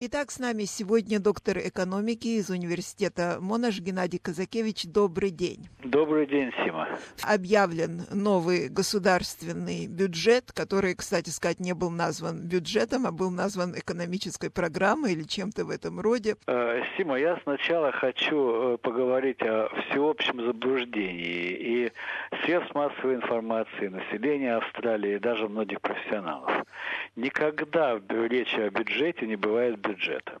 Итак, с нами сегодня доктор экономики из университета Монаш Геннадий Казакевич. Добрый день. Добрый день, Сима. Объявлен новый государственный бюджет, который, кстати сказать, не был назван бюджетом, а был назван экономической программой или чем-то в этом роде. Сима, я сначала хочу поговорить о всеобщем заблуждении и средств массовой информации, населения Австралии и даже многих профессионалов. Никогда речи о бюджете не бывает бюджета.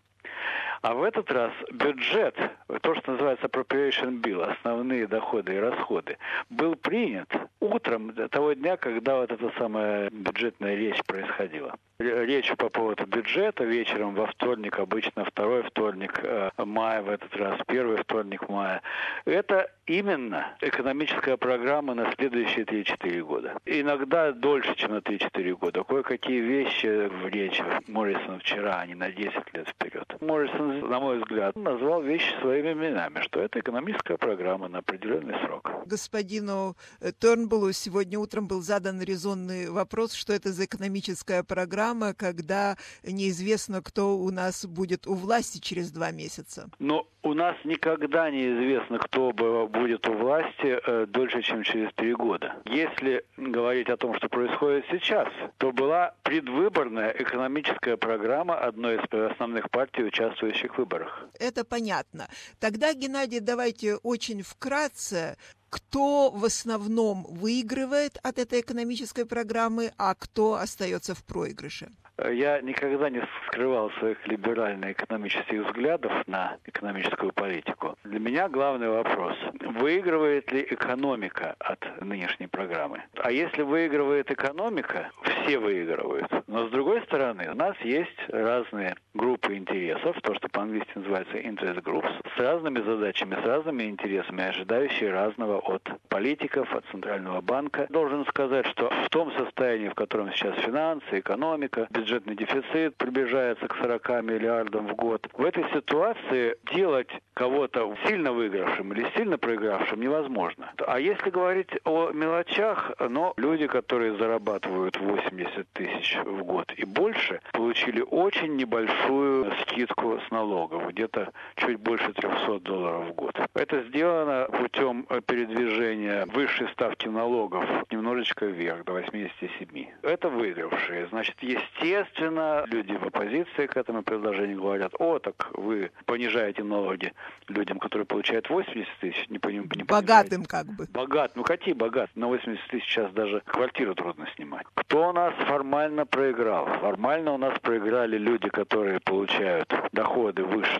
А в этот раз бюджет, то, что называется appropriation bill, основные доходы и расходы, был принят утром того дня, когда вот эта самая бюджетная речь происходила. Речь по поводу бюджета вечером во вторник, обычно второй вторник мая, в этот раз первый вторник мая. Это именно экономическая программа на следующие 3-4 года. Иногда дольше, чем на 3-4 года. Кое-какие вещи в речи Моррисон вчера, они на 10 лет вперед. Моррисон, на мой взгляд, назвал вещи своими именами, что это экономическая программа на определенный срок. Господину Тернбуллу сегодня утром был задан резонный вопрос, что это за экономическая программа, когда неизвестно, кто у нас будет у власти через 2 месяца. Но у нас никогда неизвестно, кто будет у власти дольше, чем через 3 года. Если говорить о том, что происходит сейчас, то была предвыборная экономическая программа одной из основных партий, участвующих в выборах. Это понятно. Тогда, Геннадий, давайте очень вкратце, кто в основном выигрывает от этой экономической программы, а кто остается в проигрыше? Я никогда не скрывал своих либерально-экономических взглядов на экономическую политику. Для меня главный вопрос, выигрывает ли экономика от нынешней программы? А если выигрывает экономика, все выигрывают. Но с другой стороны, у нас есть разные группы интересов, то, что по-английски называется interest groups, с разными задачами, с разными интересами, ожидающие разного от политиков, от Центрального банка. Должен сказать, что в том состоянии, в котором сейчас финансы, экономика, бюджетный дефицит приближается к 40 миллиардам в год, в этой ситуации делать кого-то сильно выигравшим или сильно проигравшим невозможно. А если говорить о мелочах, люди, которые зарабатывают 80 тысяч в год и больше, получили очень небольшую скидку с налогов, где-то чуть больше $300 в год. Это сделано путем передвижения высшей ставки налогов немножечко вверх, до 87. Это выигравшие. Значит, естественно, люди в оппозиции к этому предложению говорят: так вы понижаете налоги людям, которые получают 80 тысяч, не богатым как бы. Какие богатые? На 80 тысяч сейчас даже квартиру трудно снимать. Кто у нас формально проиграл? Формально у нас проиграли люди, которые получают доходы выше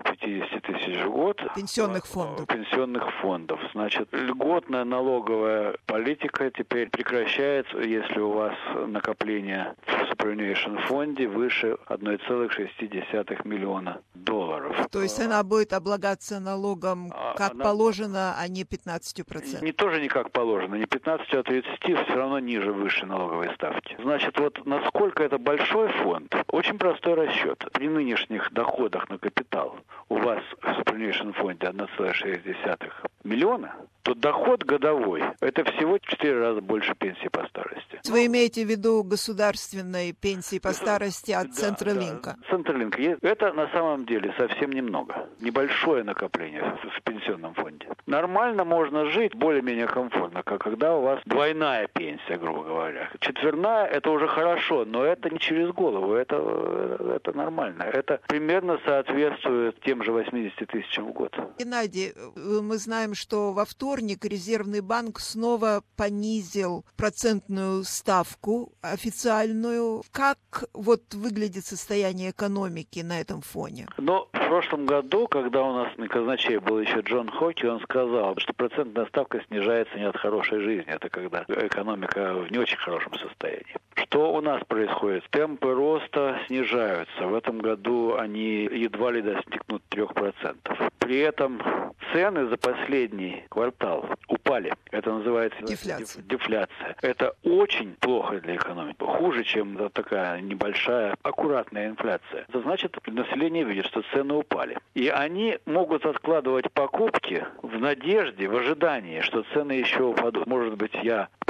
250 тысяч в год. Пенсионных фондов. Значит, льготная налоговая политика теперь прекращается, если у вас накопление в superannuation фонде выше 1,6 миллиона долларов. То есть она будет облагаться налогом как положено, а не 15%? Тоже не как положено, не 15, а 30, все равно ниже высшей налоговой ставки. Значит, насколько это большой фонд, очень простой расчет. При нынешних доходах на капитал у вас в superannuation фонде 1,6 миллиона, то доход годовой – это всего 4 раза больше пенсии по старости. Вы имеете в виду государственной пенсии по старости от Centrelink? Centrelink. Это на самом деле совсем немного. Небольшое накопление в пенсионном фонде. Нормально можно жить более-менее комфортно, как когда у вас двойная пенсия, грубо говоря. Четверная – это уже хорошо, но это не через голову, это нормально. Это примерно соответствует тем же 80 тысячам в год. Геннадий, мы знаем, что во вторник Резервный банк снова понизил процентную ставку официальную. Как выглядит состояние экономики на этом фоне? В прошлом году, когда у нас на казначей был еще Джон Хоки, он сказал, что процентная ставка снижается не от хорошей жизни, это когда экономика в не очень хорошем состоянии. Что у нас происходит? Темпы роста снижаются. В этом году они едва ли достигнут 3%. При этом цены за последний квартал упали. Это называется дефляция. Это очень плохо для экономики. Хуже, чем такая небольшая, аккуратная инфляция. Это значит, население видит, что цены упали. И они могут откладывать покупки в надежде, в ожидании, что цены еще упадут. Может быть, я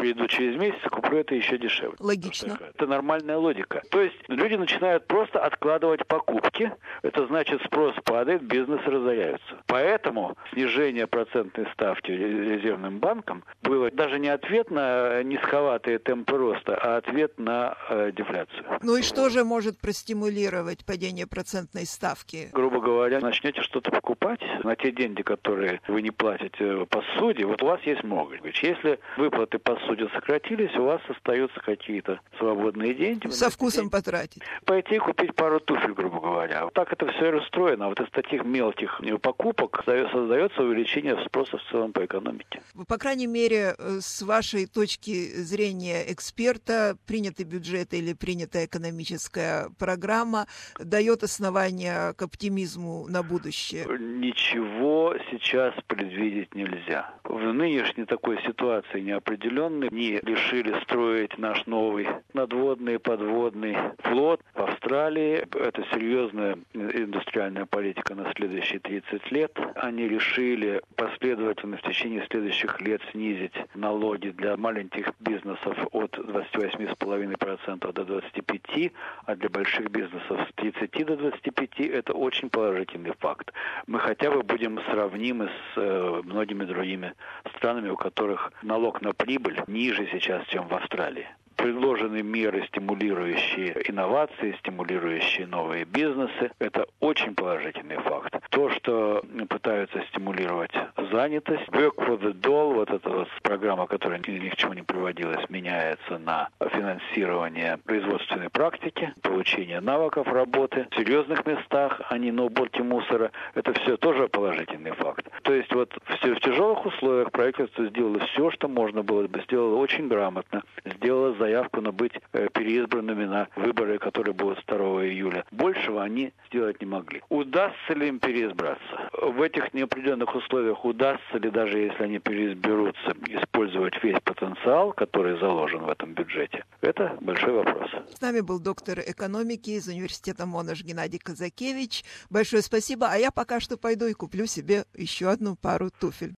приду через месяц, куплю это еще дешевле. Логично. Это нормальная логика. То есть люди начинают просто откладывать покупки. Это значит, спрос падает, бизнесы разоряются. Поэтому снижение процентной ставки резервным банком было даже не ответ на низковатые темпы роста, а ответ на дефляцию. Ну и что же может простимулировать падение процентной ставки? Грубо говоря, начнете что-то покупать на те деньги, которые вы не платите по суде, вот у вас есть много. Если выплаты по суде сократились, у вас остаются какие-то свободные деньги. Со вкусом потратить. Пойти купить пару туфель, грубо говоря. Вот так это все и расстроено. Вот из таких мелких покупок создается увеличение спроса в целом по экономике. По крайней мере, с вашей точки зрения эксперта, принятый бюджет или принятая экономическая программа дает основания к оптимизму на будущее? Ничего сейчас предвидеть нельзя. В нынешней такой ситуации неопределенной не решили строить наш новый надводный и подводный флот в Австралии. Это серьезная индустриальная политика на следующие 30 лет. Они решили последовательно в течение следующих лет снизить налоги для маленьких бизнесов от 28,5% до 25%, а для больших бизнесов с 30 до 25%. Это очень положительный факт. Мы хотя бы будем сравнимы с многими другими странами, у которых налог на прибыль ниже сейчас, чем в Австралии. Предложены меры, стимулирующие инновации, стимулирующие новые бизнесы. Это очень положительный факт. То, что пытаются стимулировать занятость, Work for the Dole, вот эта вот программа, которая ни к чему не приводилась, меняется на финансирование производственной практики, получение навыков работы в серьезных местах, а не на уборке мусора. Это все тоже положительный факт. То есть вот в тяжелых условиях правительство сделало все, что можно было бы, сделало очень грамотно, сделало заявку на быть переизбранными на выборы, которые будут 2 июля. Большего они сделать не могли. Удастся ли им переизбраться? В этих неопределенных условиях удастся ли, даже если они переизберутся, использовать весь потенциал, который заложен в этом бюджете? Это большой вопрос. С нами был доктор экономики из университета Монаsh Геннадий Казакевич. Большое спасибо. А я пока что пойду и куплю себе еще одну пару туфель.